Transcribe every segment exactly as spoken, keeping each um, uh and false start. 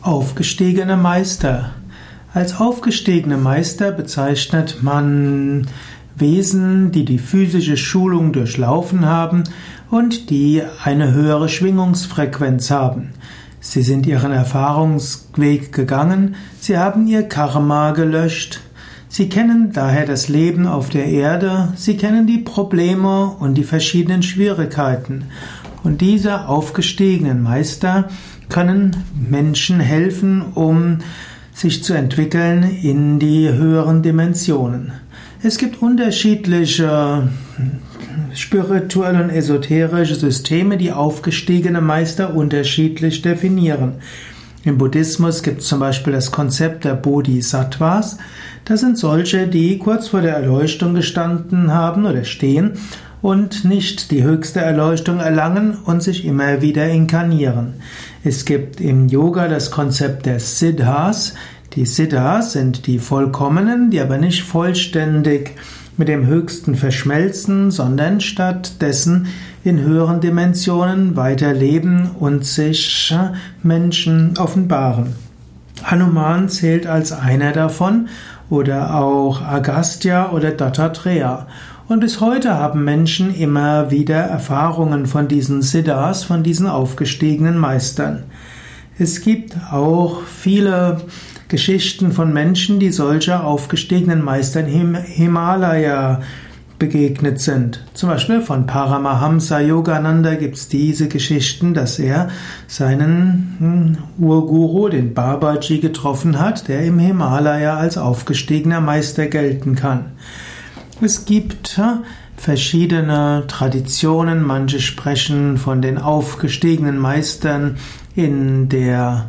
Aufgestiegene Meister. Als aufgestiegene Meister bezeichnet man Wesen, die die physische Schulung durchlaufen haben und die eine höhere Schwingungsfrequenz haben. Sie sind ihren Erfahrungsweg gegangen, sie haben ihr Karma gelöscht. Sie kennen daher das Leben auf der Erde, sie kennen die Probleme und die verschiedenen Schwierigkeiten. Und diese aufgestiegenen Meister können Menschen helfen, um sich zu entwickeln in die höheren Dimensionen. Es gibt unterschiedliche spirituelle und esoterische Systeme, die aufgestiegene Meister unterschiedlich definieren. Im Buddhismus gibt es zum Beispiel das Konzept der Bodhisattvas. Das sind solche, die kurz vor der Erleuchtung gestanden haben oder stehen und nicht die höchste Erleuchtung erlangen und sich immer wieder inkarnieren. Es gibt im Yoga das Konzept der Siddhas. Die Siddhas sind die Vollkommenen, die aber nicht vollständig mit dem Höchsten verschmelzen, sondern stattdessen in höheren Dimensionen weiterleben und sich Menschen offenbaren. Hanuman zählt als einer davon oder auch Agastya oder Dattatreya. Und bis heute haben Menschen immer wieder Erfahrungen von diesen Siddhas, von diesen aufgestiegenen Meistern. Es gibt auch viele Geschichten von Menschen, die solcher aufgestiegenen Meistern im Himalaya begegnet sind. Zum Beispiel von Paramahamsa Yogananda gibt es diese Geschichten, dass er seinen Urguru, den Babaji, getroffen hat, der im Himalaya als aufgestiegener Meister gelten kann. Es gibt verschiedene Traditionen, manche sprechen von den aufgestiegenen Meistern in der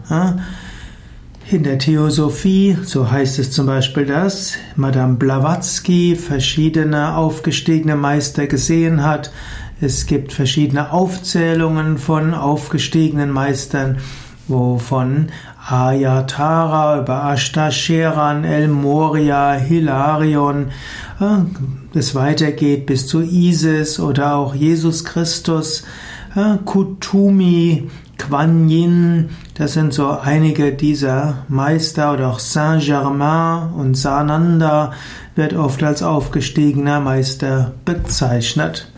In der Theosophie, so heißt es zum Beispiel, dass Madame Blavatsky verschiedene aufgestiegene Meister gesehen hat. Es gibt verschiedene Aufzählungen von aufgestiegenen Meistern, wo von Ayatara über Ashtasheran, El Moria, Hilarion es weitergeht bis zu Isis oder auch Jesus Christus, Kutumi, Kuan Yin, das sind so einige dieser Meister, oder auch Saint-Germain und Sananda wird oft als aufgestiegener Meister bezeichnet.